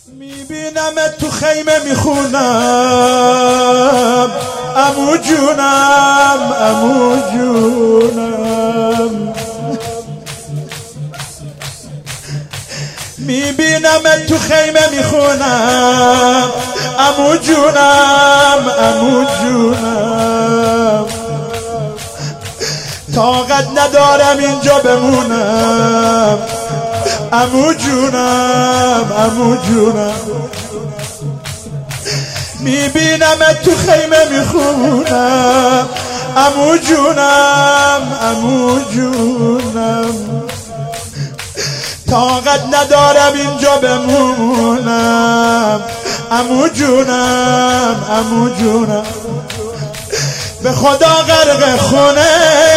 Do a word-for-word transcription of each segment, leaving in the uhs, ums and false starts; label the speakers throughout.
Speaker 1: میبینم تو خیمه میخونم عمو جونم عمو جونم، میبینم تو خیمه میخونم عمو جونم عمو جونم، طاقت ندارم اینجا بمونم عمو جونم عمو جونم، میبینم تو خیمه میخونم عمو جونم عمو جونم، طاقت ندارم اینجا بمونم عمو جونم عمو جونم، به خدا غرق خونه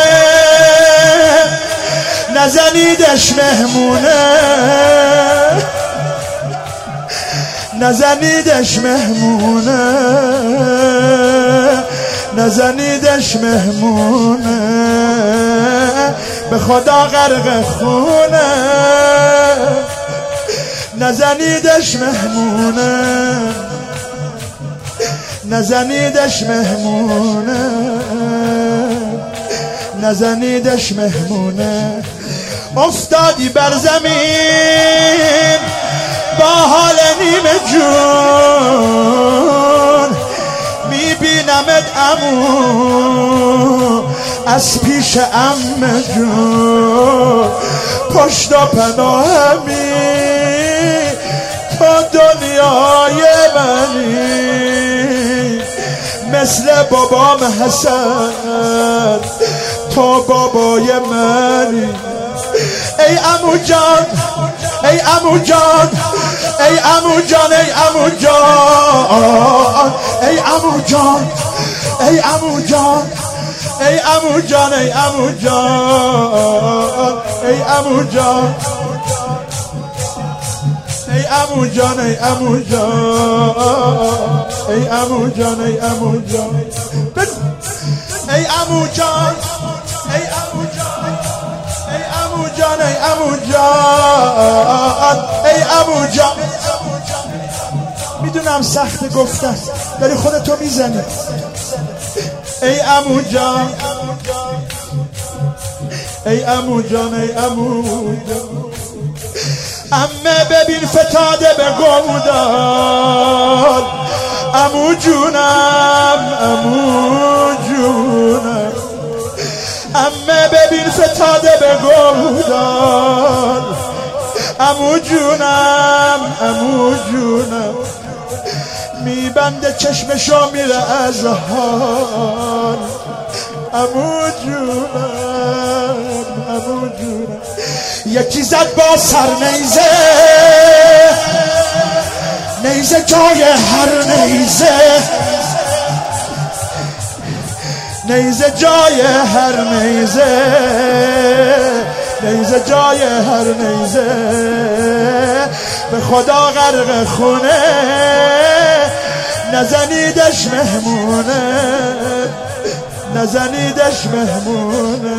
Speaker 1: نزنیدش مهمونه، نزنیدش مهمونه، نزنیدش مهمونه، به خدا غرق خونه نزنیدش مهمونه، نزنیدش مهمونه، نزنیدش مهمونه. افتادی بر زمین با حال نیمه جون، میبینمت عمو از پیش عمه جون، پشت و پناهمی تو دنیای منی، مثل بابام حسن تو بابای منی. ای عمو جان ای عمو جان ای عمو جان ای عمو جان ای عمو جان ای عمو جان ای عمو جان ای عمو جان ای عمو جان ای عمو جان ای عمو جان ای عمو جان ای عمو جان ای عمو جان ای عمو جان ای عمو جان ای عمو جان ای عمو جان. میدونم سخت گفتن داری خودتو میزنی. ای عمو جان ای عمو جان ای عمو جان، عمه ببین فتاده به گودال عمو جونم عمو جونم، عمه ببین فتاده به گودال عمو جونم عمو جونم، میبنده چشمشو میره از حال عمو جونم عمو جونم. یکی زد با سر نیزه، نیزه جای هر نیزه، نیزه جای هر نیزه، نیزه جای هر نیزه، به خدا غرق خونه نزنیدش مهمونه، نزنیدش مهمونه،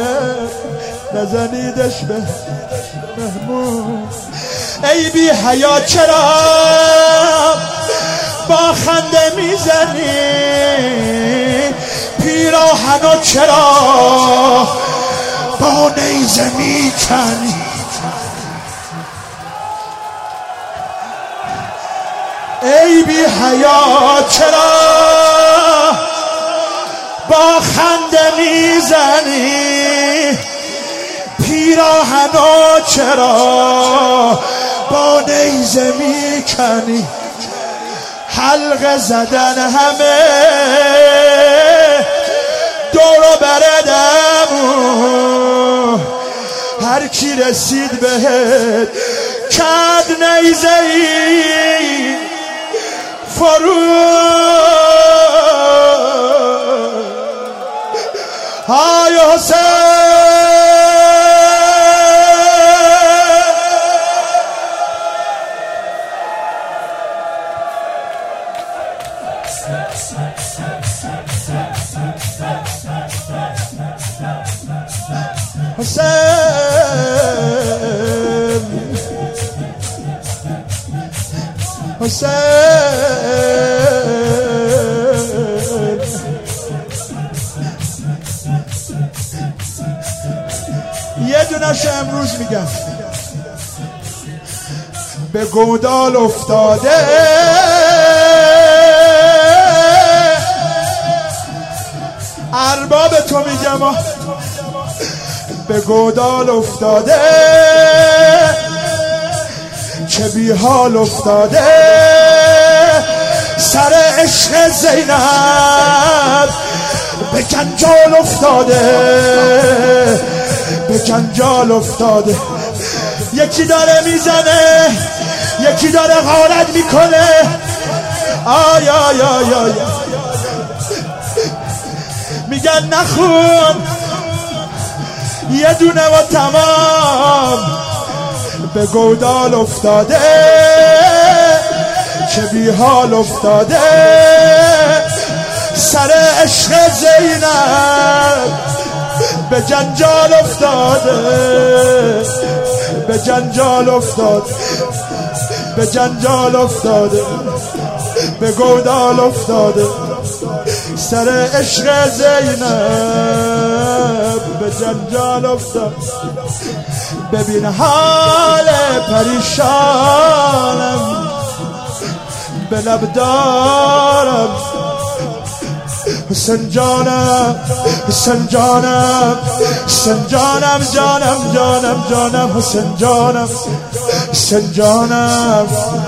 Speaker 1: نزنیدش مهمون. ای بی حیا چرا با خنده میزنی، پیراهنو چرا با نیزه میکنی، ای بی حیا چرا با خنده میزنی، پیراهنو چرا با نیزه میکنی. حلقه زدن همه دورو بردمو، هر کی رسید بهت کد نیزه ای فرو. های حسین حسین حسین یه دونش امروز میگم به گودال افتاده ارباب تو میگم به گودال افتاده چه بی حال افتاده سر عشق زینب به جنجال افتاده به جنجال افتاده یکی داره میزنه یکی داره غارت میکنه آی آی آی آی میگن نخون یه دونه و تمام به گودال افتاده چه بی حال افتاده سر عشق زینب به جنجال افتاده به جنجال افتاده به جنجال افتاده به گودال افتاده سر عشق زینب به جنجال افتاده ببین حال پریشانم به لب دارم حسین جانم حسین جانم حسین جانم جانم جانم جانم حسین جانم حسین جانم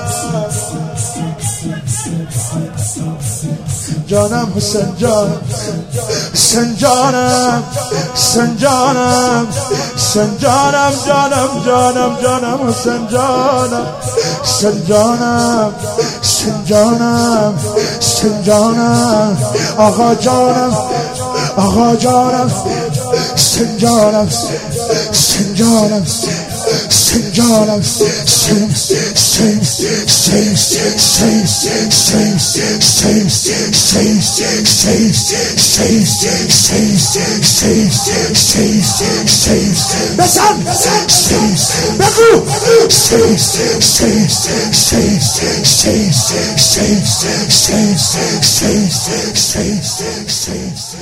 Speaker 1: جانم حسین جانم حسین جانم حسین جانم حسین جانم جانم جانم جانم حسین جانم حسین جانم حسین جانم حسین جانم آقا جانم آقا جانم حسین جانم حسین جانم حسین جانم حسین حسین حسین حسین بزن بگو